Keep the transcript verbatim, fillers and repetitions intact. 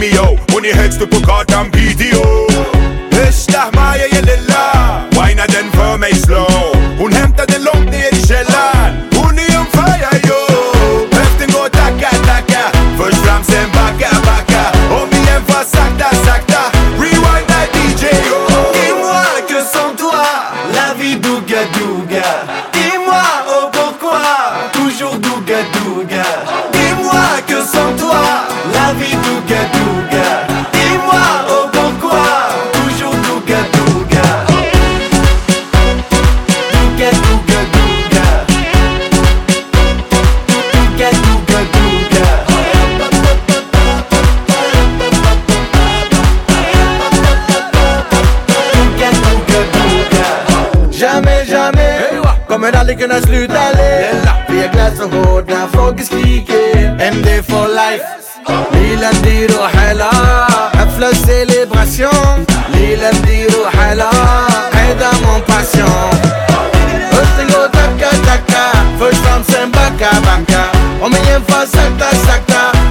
Mio und ihr hältst du Pokat am Video. Ich dach mal, ja, lilla, weiner den für mich slow. Und hemmt er den Lumpen in die Schellern. Und ich um Feier, yo. Heft den Go, Taka, Taka. Frisch Flams im Baka, Baka. Und mir einfach sagt da, sagt da. Rewind that D J, yo. Dis-moi que sans toi, la vie douga douga. Dis-moi, oh pourquoi, toujours douga douga. Dis-moi que sans toi, la vie douga douga. Dis-moi, oh pourquoi, toujours douga douga. Douga douga douga. Douga douga douga. Douga douga douga. Jamais, jamais kommer aldrig kunna sluta le. Vi har glass och hård när folk skriker M D for life. Lila blir och hela حفلة célébration. Lila blir och hela هيدا mon passion. Rösten går tacka tacka. Först fram sen backa backa. Om igen fast sakta sakta.